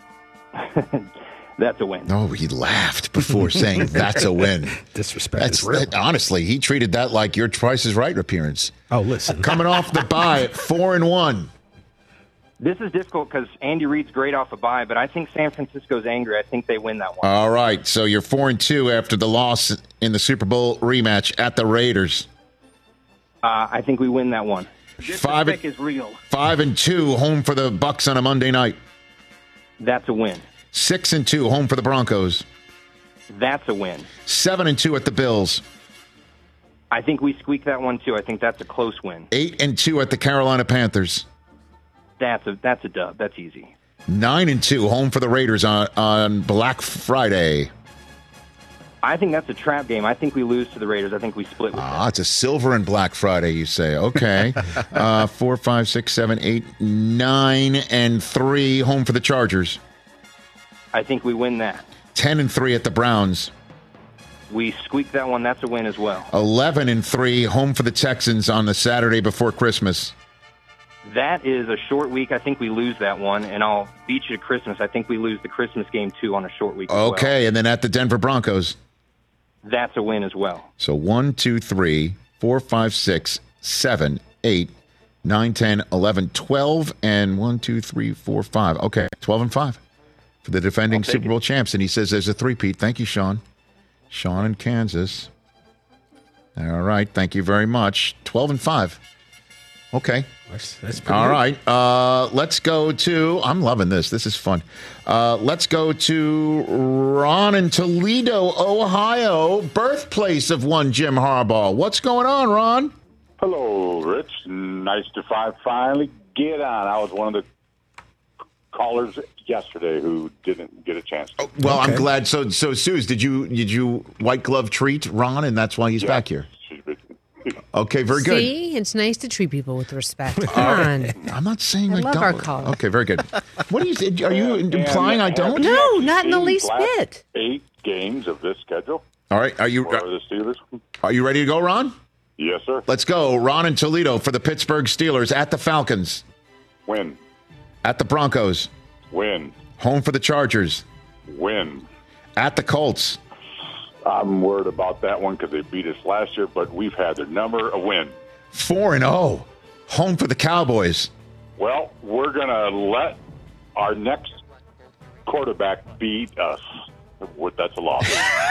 That's a win. Oh, he laughed before saying that's a win. Disrespect. That's is real. that, honestly, he treated that like your Price is Right appearance. Oh, listen. Coming off the bye at four and one. This is difficult because Andy Reid's great off a bye, but I think San Francisco's angry. I think they win that one. All right, so you're four and two after the loss in the Super Bowl rematch at the Raiders. Uh, I think we win that one. Five and, is real. five and two, home for the Bucks on a Monday night. That's a win. Six and two, home for the Broncos. That's a win. Seven and two at the Bills. I think we squeak that one too. I think that's a close win. Eight and two at the Carolina Panthers. That's a that's a dub. That's easy. Nine and two, home for the Raiders on, on Black Friday. I think that's a trap game. I think we lose to the Raiders. I think we split with Ah, them. it's a silver and Black Friday, you say. Okay. uh, four, five, six, seven, eight, nine, and three, home for the Chargers. I think we win that. Ten and three at the Browns. We squeak that one. That's a win as well. Eleven and three, home for the Texans on the Saturday before Christmas. That is a short week. I think we lose that one, and I'll beat you to Christmas. I think we lose the Christmas game too on a short week. As Okay, well. and then at the Denver Broncos. That's a win as well. So one, two, three, four, five, six, seven, eight, nine, ten, eleven, twelve, and one, two, three, four, five. Okay, twelve and five for the defending Super it. Bowl champs. And he says there's a three-peat. Thank you, Sean. Sean in Kansas. All right, thank you very much. twelve and five. Okay. That's, that's pretty All good. right. Uh, let's go to, I'm loving this. This is fun. Uh, let's go to Ron in Toledo, Ohio, birthplace of one Jim Harbaugh. What's going on, Ron? Hello, Rich. Nice to fi- finally get on. I was one of the callers yesterday who didn't get a chance to. Oh, well, I'm Okay. glad. So, so Suze, did you did you white glove treat Ron, and that's why he's Yeah. back here? She's been- Okay, very good. See, it's nice to treat people with respect. Come on. I'm not saying I I, love don't. our caller. Okay, very good. What do you? Are you And- implying I and don't? have you No, actually not in the seen least last bit. Eight games of this schedule All right. Are you for the Steelers. are you ready to go, Ron? Yes, sir. Let's go. Ron in Toledo for the Pittsburgh Steelers at the Falcons, Win, at the Broncos, win, home for the Chargers, win. at the Colts, I'm worried about that one because they beat us last year, but we've had their number. A win. four and oh, home for the Cowboys. Well, we're gonna let our next quarterback beat us. That's a loss.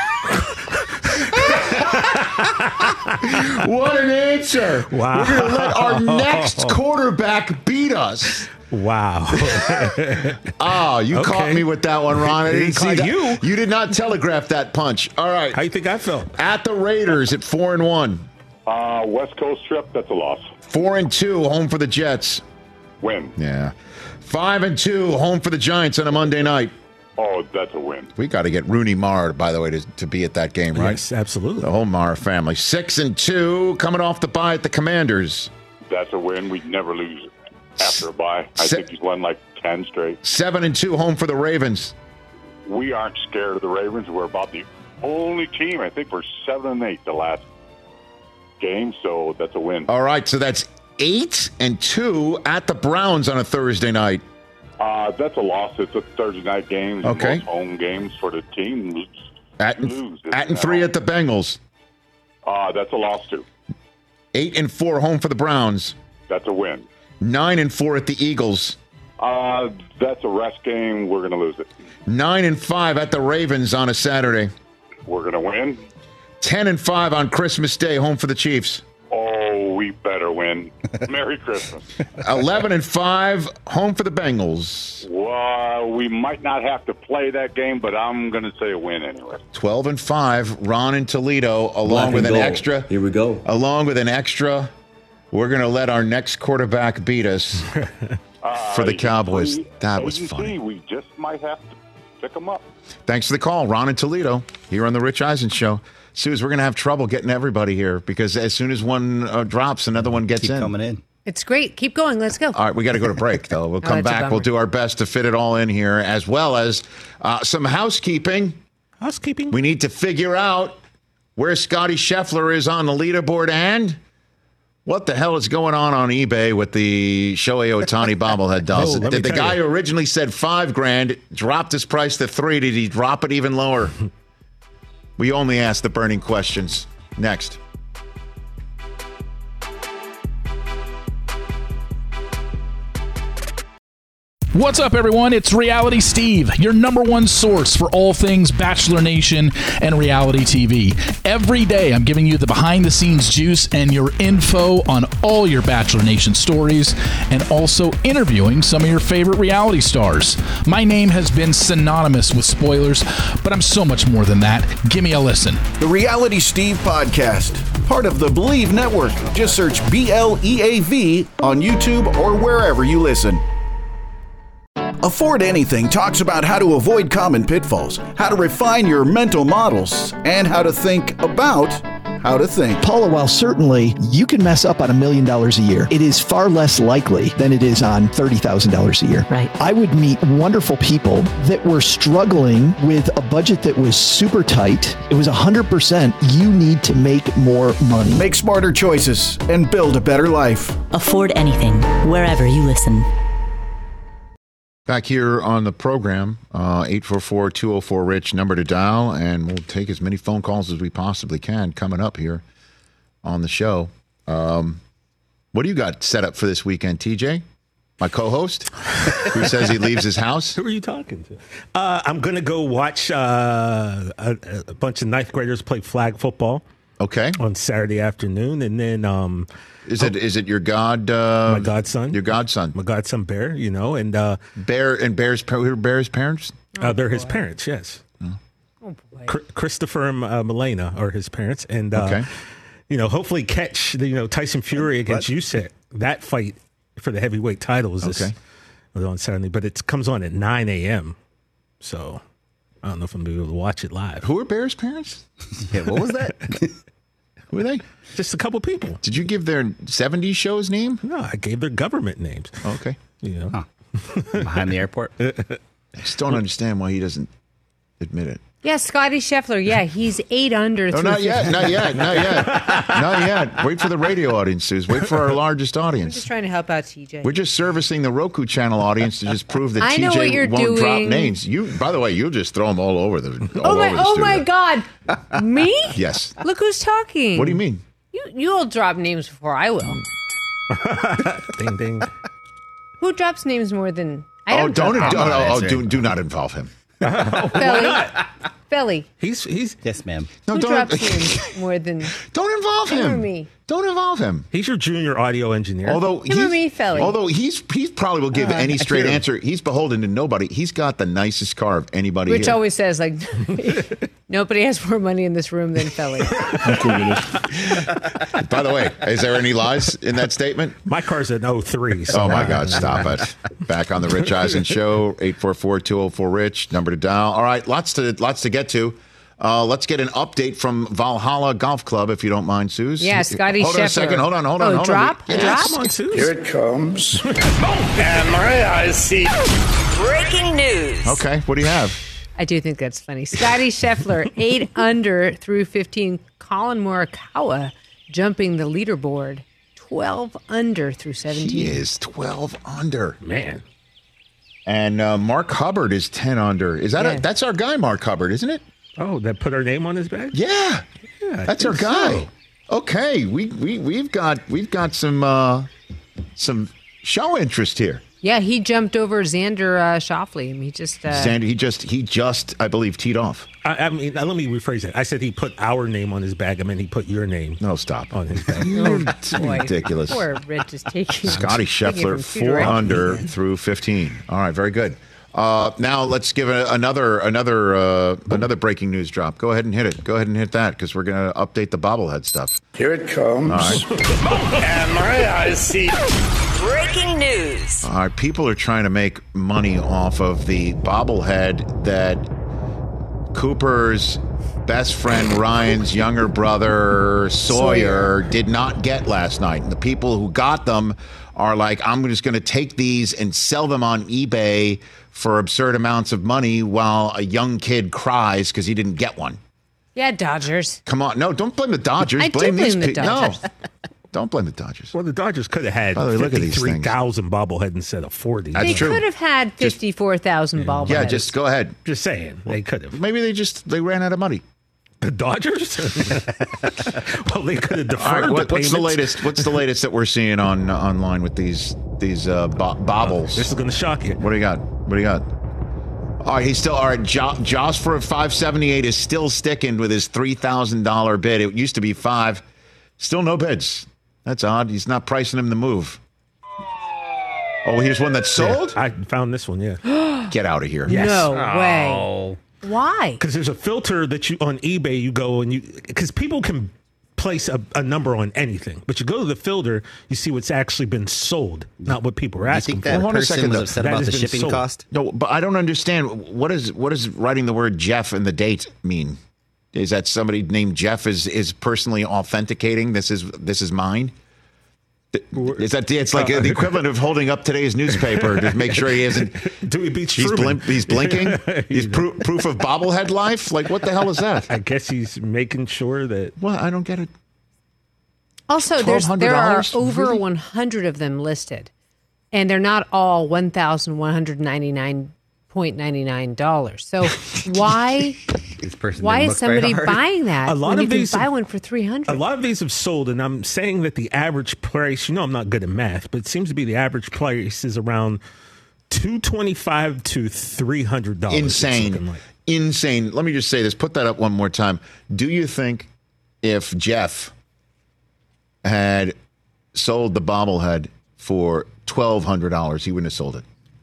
What an answer! Wow. We're going to let our next quarterback beat us. Wow. Oh, you Okay. caught me with that one, Ron. I He didn't see caught that. you. You did not telegraph that punch. All right. How you think I felt? At the Raiders at four and one, Uh, West Coast trip. That's a loss. four and two, home for the Jets. Win. Yeah, five and two, home for the Giants on a Monday night. Oh, that's a win. We got to get Rooney Mara, by the way, to, to be at that game, right? Yes, absolutely. The whole Mara family. Six and two, coming off the bye at the Commanders. That's a win. We'd never lose after a bye. I Se- think he's won like ten straight. Seven and two, home for the Ravens. We aren't scared of the Ravens. We're about the only team. I think we're seven and eight the last game, so that's a win. All right, so that's eight and two at the Browns on a Thursday night. Uh, that's a loss. It's a Thursday night game. Okay. Most home games for the team. At, Lose, isn't at and it? three at the Bengals. Uh, that's a loss too. Eight and four, home for the Browns. That's a win. Nine and four at the Eagles. Uh, that's a rest game. We're going to lose it. Nine and five at the Ravens on a Saturday. We're going to win. Ten and five on Christmas Day, home for the Chiefs. Oh, we better win. Merry Christmas. Eleven and five, home for the Bengals. Well, we might not have to play that game, but I'm going to say a win anyway. Twelve and five, Ron in Toledo, along Black with and an gold. extra. Here we go. Along with an extra, we're going to let our next quarterback beat us Uh, for the agency- Cowboys. That was agency, funny. We just might have to pick them up. Thanks for the call, Ron in Toledo, here on the Rich Eisen Show. Suze, we're going to have trouble getting everybody here because as soon as one uh, drops, another one gets Keep in. coming in. It's great. Keep going. Let's go. All right, we got to go to break, though. We'll Oh, come that's a back. bummer. We'll do our best to fit it all in here, as well as uh, some housekeeping. Housekeeping. We need to figure out where Scotty Scheffler is on the leaderboard and what the hell is going on on eBay with the Shohei Ohtani bobblehead dolls. Oh, let me Did the tell guy you. who originally said five grand dropped his price to three? Did he drop it even lower? We only ask the burning questions. Next. What's up, everyone? It's Reality Steve, your number one source for all things Bachelor Nation and reality T V. Every day, I'm giving you the behind-the-scenes juice and your info on all your Bachelor Nation stories, and also interviewing some of your favorite reality stars. My name has been synonymous with spoilers, but I'm so much more than that. Give me a listen. The Reality Steve Podcast, part of the Believe Network. Just search B L E A V on YouTube or wherever you listen. Afford Anything talks about how to avoid common pitfalls, how to refine your mental models, and how to think about how to think. Paula, while certainly you can mess up on a million dollars a year, it is far less likely than it is on thirty thousand dollars a year. Right. I would meet wonderful people that were struggling with a budget that was super tight. It was one hundred percent you need to make more money. Make smarter choices and build a better life. Afford Anything, wherever you listen. Back here on the program, uh, eight four four, two oh four, RICH, number to dial, and we'll take as many phone calls as we possibly can coming up here on the show. Um, what do you got set up for this weekend, T J? My co-host, who says he leaves his house? Who are you talking to? Uh, I'm going to go watch uh, a, a bunch of ninth graders play flag football. Okay. On Saturday afternoon, and then um, is it is it your god? Uh, my godson, your godson, my godson Bear. You know, and uh, Bear and Bear's who are Bear's parents? Uh, they're his parents. Yes. Oh. Oh boy. Chr- Christopher and uh, Milena are his parents, and uh, okay. you know, hopefully catch the you know Tyson Fury against Usyk. That fight for the heavyweight title is this okay. on Saturday, but it comes on at nine a.m. So I don't know if I'm gonna be able to watch it live. Who are Bear's parents? Yeah, what was that? Who are they? Just a couple people. Did you give their seventies show's name? No, I gave their government names. Oh, okay. You know, huh. Behind the airport. I just don't understand why he doesn't admit it. Yeah, Scotty Scheffler. Yeah, he's eight under. No, through not yet. fifteen. Not yet. Not yet. Not yet. Wait for the radio audience, Suze. Wait for our largest I'm audience. just trying to help out T J. We're just servicing the Roku channel audience to just prove that I know T J what you're won't drop doing. names. You, by the way, you'll just throw them all over the. All Oh my! over the Oh studio. my God! Me? Yes. Look who's talking. What do you mean? You you'll drop names before I will. ding ding. Who drops names more than I Oh, don't? don't. drop Oh, names. oh, oh, do do not involve him. Felly. Felly. He's he's yes, ma'am. No, Who don't. drops names more than? Don't involve Remember him. me. Don't involve him. He's your junior audio engineer. Although Remember he's, me, Felly. although he's he's probably will give Uh, any I straight do. answer. He's beholden to nobody. He's got the nicest car of anybody. Rich here. always says like, nobody has more money in this room than Felly. By the way, is there any lies in that statement? My car's an oh three. So Oh, my God, stop it. Back on the Rich Eisen Show, eight four four, two oh four, RICH, number to dial. All right, lots to lots to get to. Uh, let's get an update from Valhalla Golf Club, if you don't mind, Suze. Yeah, Scotty Hold on a Scheffler. second. Hold on, hold on, Oh, hold drop? on. A drop? Come on, Suze. Here it comes. And my eyes see. Breaking news. Okay, what do you have? I do think that's funny. Scotty Scheffler, eight under through fifteen. Colin Morikawa jumping the leaderboard, twelve under through seventeen. He is twelve under. Man. And uh, Mark Hubbard is ten under. Is that Yeah. a, that's our guy, Mark Hubbard, isn't it? Oh, that put our name on his bag? Yeah, Yeah, I that's our think guy. so. Okay, we we we've got we've got some uh, some show interest here. Yeah, he jumped over Xander uh, Schauffele. I mean, he just uh, Xander, he just he just I believe teed off. I, I mean, let me rephrase it. I said he put our name on his bag. I mean, he put your name. No, stop. On his bag. It's boy, ridiculous. Poor Rich is taking Scotty taking it Scheffler, from two four directions. under through fifteen. All right, very good. Uh, now let's give a, another another uh, another breaking news drop. Go ahead and hit it. Go ahead and hit that because we're going to update the bobblehead stuff. Here it comes. All right. And my eyes see. Breaking news. All right, people are trying to make money off of the bobblehead that Cooper's best friend Ryan's younger brother Sawyer, Sawyer did not get last night. And the people who got them are like, I'm just going to take these and sell them on eBay for absurd amounts of money while a young kid cries because he didn't get one. Yeah, Dodgers. Come on. No, don't blame the Dodgers. I blame do blame these the pe- Dodgers. No. Don't blame the Dodgers. Well, the Dodgers could have had By the way, look at these fifty-three thousand bobbleheads instead of forty. That's they true. could have had fifty-four thousand Just- bobbleheads. Yeah, just go ahead. Just saying. They could have. Maybe they just they ran out of money. The Dodgers? Well, they could have deferred All right, what, the what's the payments. latest? What's the latest that we're seeing on uh, online with these these uh, bo- bobbles? This is going to shock you. What do you got? What do you got? All right, he's still all right. Jo- Josh for a five seventy-eight is still sticking with his three thousand dollar bid. It used to be five. Still no bids. That's odd. He's not pricing him to move. Oh, here's one that's sold. Yeah, I found this one. Yeah. Get out of here. Yes. No Oh. way. Why? Because there's a filter that you on eBay you go and you because people can place a, a number on anything, but you go to the filter, you see what's actually been sold, not what people are You asking think for. that Hold on a person second, was though. upset That about has the been shipping sold. cost? No, but I don't understand. What is what does writing the word Jeff in the date mean? Is that somebody named Jeff is is personally authenticating this is this is mine? Is that it's like the equivalent of holding up today's newspaper to make sure he isn't? Dewey Beach He's, Truman. blim- he's blinking. He's pro- proof of bobblehead life. Like what the hell is that? I guess he's making sure that. Well, I don't get it. Also, there's twelve hundred there are dollars? over Really? one hundred of them listed, and they're not all one thousand one hundred ninety-nine point nine nine dollars. So why This person why didn't is look very somebody hard. buying that A lot when of you can these- buy one for three hundred? A lot of these have sold, and I'm saying that the average price. You know, I'm not good at math, but it seems to be the average price is around two twenty-five to three hundred dollars. Insane. Like. Insane. Let me just say this. Put that up one more time. Do you think if Jeff had sold the bobblehead for twelve hundred dollars, he wouldn't have sold it?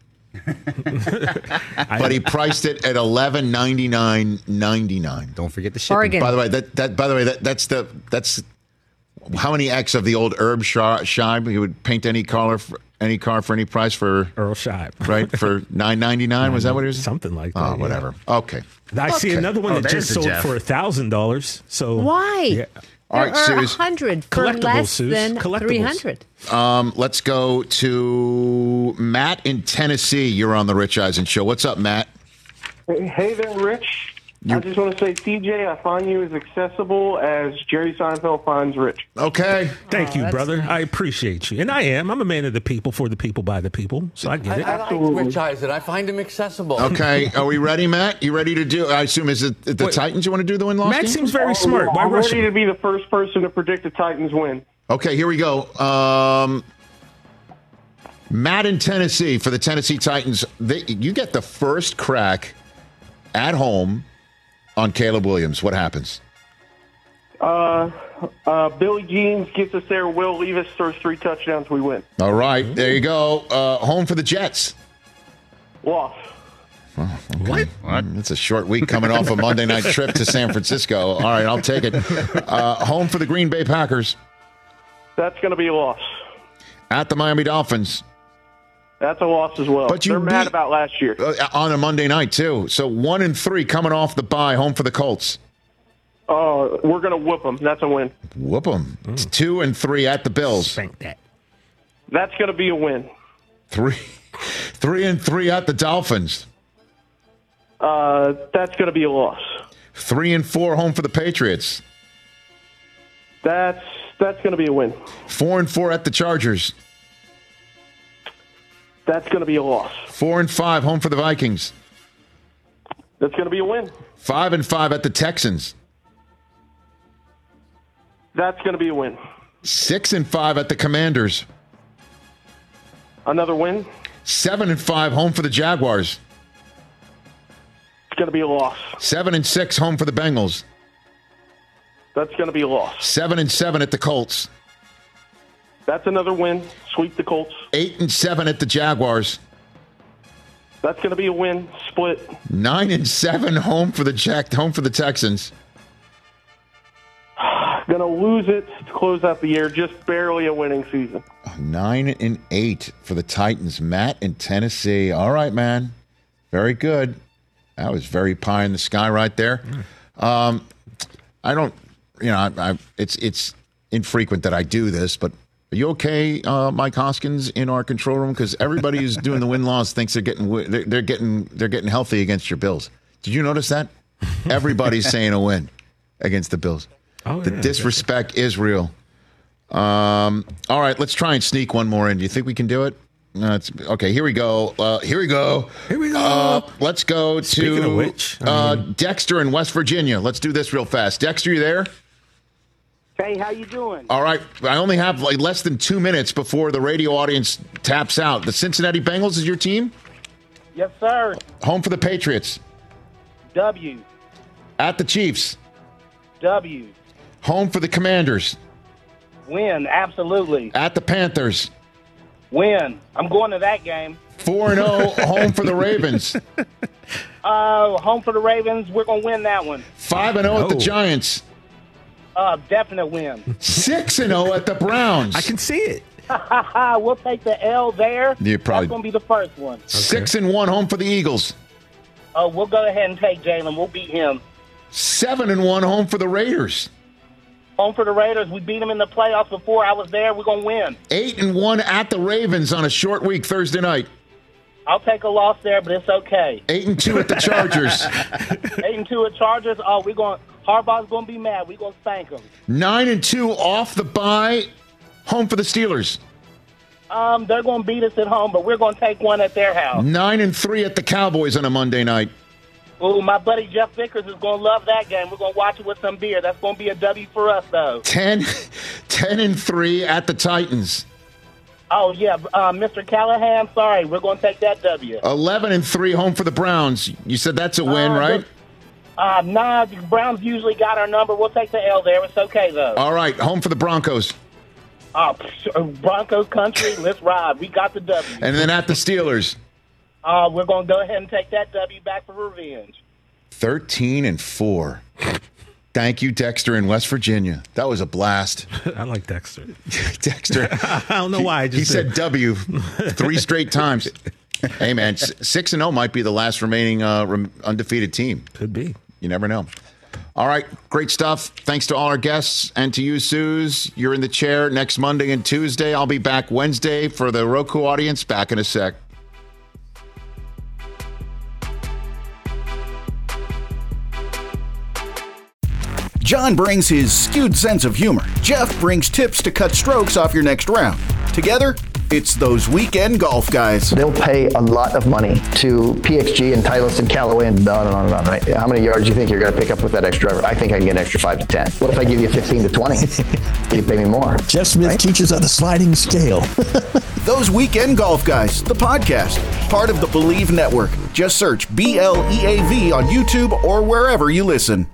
But he priced it at eleven ninety nine ninety nine. Don't forget the shipping. Bargain. By the way, that that by the way that that's the that's how many X of the old Herb Scheib? He would paint any car for any car for any price for Earl Scheib, right for nine ninety nine. Was that what it was? Something like that. Oh, yeah. whatever. Okay. I see Okay. another one Oh, that there's just the sold Jeff. for a thousand dollars. So Why? Yeah. All There right, are Suze. a hundred for Collectibles, less Suze. than Collectibles. three hundred. Um, let's go to Matt in Tennessee. You're on the Rich Eisen Show. What's up, Matt? Hey, hey there, Rich. I just want to say, T J, I find you as accessible as Jerry Seinfeld finds Rich. Okay. Thank you, brother. I appreciate you. And I am. I'm a man of the people, for the people, by the people. So I get it. I like Rich Eisen. I find him accessible. Okay. Are we ready, Matt? You ready to do? I assume is it the Wait. Titans you want to do the win loss Matt game? seems very smart. Why I'm rush ready him? to be the first person to predict the Titans win. Okay, here we go. Um, Matt in Tennessee for the Tennessee Titans. They, you get the first crack at home on Caleb Williams. What happens? Uh, uh, Billy Jeans gets us there. Will Levis throws three touchdowns. We win. All right, there you go. Uh, home for the Jets. Loss. Oh, okay. What? It's a short week coming off a Monday night trip to San Francisco. All right, I'll take it. Uh, home for the Green Bay Packers. That's going to be a loss. At the Miami Dolphins. That's a loss as well. But you They're mad beat- about last year. Uh, on a Monday night, too. So one and three coming off the bye. Home for the Colts. Uh, we're going to whoop them. That's a win. Whoop them. It's two and three at the Bills. Spank that. That's going to be a win. Three, three and three at the Dolphins. Uh, that's going to be a loss. Three and four home for the Patriots. That's that's going to be a win. Four and four at the Chargers. That's going to be a loss. Four and five home for the Vikings. That's going to be a win. Five and five at the Texans. That's going to be a win. Six and five at the Commanders. Another win. Seven and five home for the Jaguars. It's going to be a loss. Seven and six home for the Bengals. That's going to be a loss. Seven and seven at the Colts. That's another win. Sweep the Colts. Eight and seven at the Jaguars. That's going to be a win. Split. Nine and seven home for the Jack home for the Texans. Going to lose it to close out the year. Just barely a winning season. Nine and eight for the Titans. Matt in Tennessee. All right, man. Very good. That was very pie in the sky right there. Um, I don't, you know, I, I, it's it's infrequent that I do this, but are you okay, uh, Mike Hoskins, in our control room? Because everybody who's doing the win-loss thinks they're getting they're, they're getting they're getting healthy against your Bills. Did you notice that? Everybody's saying a win against the Bills. Oh, the yeah, disrespect is real. Um, all right, let's try and sneak one more in. Do you think we can do it? No, it's, okay, here we go. Uh, here we go. Here we go. Uh, let's go to Speaking of which, I uh, mean- Dexter in West Virginia. Let's do this real fast. Dexter, you there? Hey, how you doing? All right. I only have like less than two minutes before the radio audience taps out. The Cincinnati Bengals is your team? Yes, sir. Home for the Patriots. W. At the Chiefs. W. Home for the Commanders. Win, absolutely. At the Panthers. Win. I'm going to that game. four and oh, home for the Ravens. Uh, home for the Ravens. We're going to win that one. five and oh at the Oh. Giants. Uh, definite win. six and oh at the Browns. I can see it. We'll take the L there. You probably- That's going to be the first one. six and one home for the Eagles. Uh, we'll go ahead and take Jalen. We'll beat him. seven and one home for the Raiders. Home for the Raiders. We beat them in the playoffs before I was there. We're going to win. eight and one at the Ravens on a short week Thursday night. I'll take a loss there, but it's okay. eight and two at the Chargers. Eight and two at Chargers. Oh, we're going. Harbaugh's going to be mad. We're going to spank him. nine and two off the bye, home for the Steelers. Um, they're going to beat us at home, but we're going to take one at their house. nine and three at the Cowboys on a Monday night. Ooh, my buddy Jeff Vickers is going to love that game. We're going to watch it with some beer. That's going to be a W for us, though. ten, ten and three at the Titans. Oh, yeah, uh, Mister Callahan, sorry. We're going to take that W. eleven and three home for the Browns. You said that's a win, Uh, right? Uh, nah, the Browns usually got our number. We'll take the L there. It's okay, though. All right, home for the Broncos. Oh, psh, Broncos country, let's ride. We got the W. And then at the Steelers. Uh, we're going to go ahead and take that W back for revenge. thirteen and four. Thank you, Dexter in West Virginia. That was a blast. I like Dexter. Dexter. I don't know why. I just he said did. W three straight times. Hey, man, s- six and zero might be the last remaining uh, rem- undefeated team. Could be. You never know. All right, great stuff. Thanks to all our guests and to you, Suze. You're in the chair next Monday and Tuesday. I'll be back Wednesday for the Roku audience. Back in a sec. John brings his skewed sense of humor. Jeff brings tips to cut strokes off your next round. Together, it's those weekend golf guys. They'll pay a lot of money to P X G and Titleist and Callaway and on and on and on, right? How many yards do you think you're going to pick up with that extra driver? I think I can get an extra five to ten. What if I give you fifteen to twenty? You pay me more. Jeff Smith right? teaches on a sliding scale. Those Weekend Golf Guys, the podcast, part of the Believe Network. Just search B L E A V on YouTube or wherever you listen.